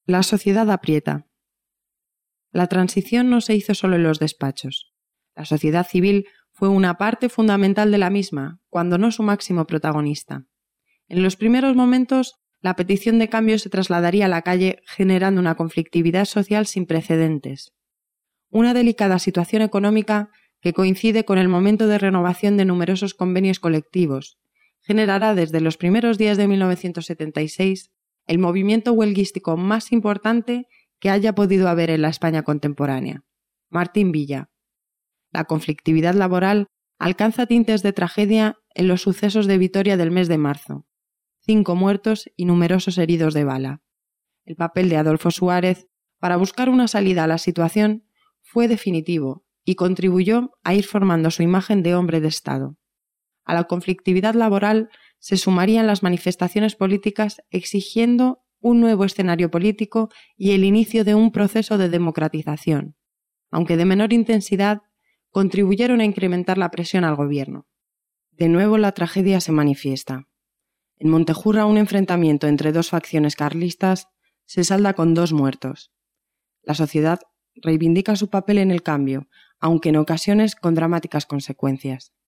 La sociedad aprieta. La transición no se hizo solo en los despachos. La sociedad civil fue una parte fundamental de la misma, cuando no su máximo protagonista. En los primeros momentos, la petición de cambio se trasladaría a la calle generando una conflictividad social sin precedentes. Una delicada situación económica que coincide con el momento de renovación de numerosos convenios colectivos, generará desde los primeros días de 1976 el movimiento huelguístico más importante que haya podido haber en la España contemporánea. Martín Villa. La conflictividad laboral alcanza tintes de tragedia en los sucesos de Vitoria del mes de marzo. 5 muertos y numerosos heridos de bala. El papel de Adolfo Suárez para buscar una salida a la situación fue definitivo y contribuyó a ir formando su imagen de hombre de Estado. A la conflictividad laboral se sumarían las manifestaciones políticas exigiendo un nuevo escenario político y el inicio de un proceso de democratización, aunque de menor intensidad, contribuyeron a incrementar la presión al gobierno. De nuevo la tragedia se manifiesta. En Montejurra, un enfrentamiento entre 2 facciones carlistas se salda con 2 muertos. La sociedad reivindica su papel en el cambio, aunque en ocasiones con dramáticas consecuencias.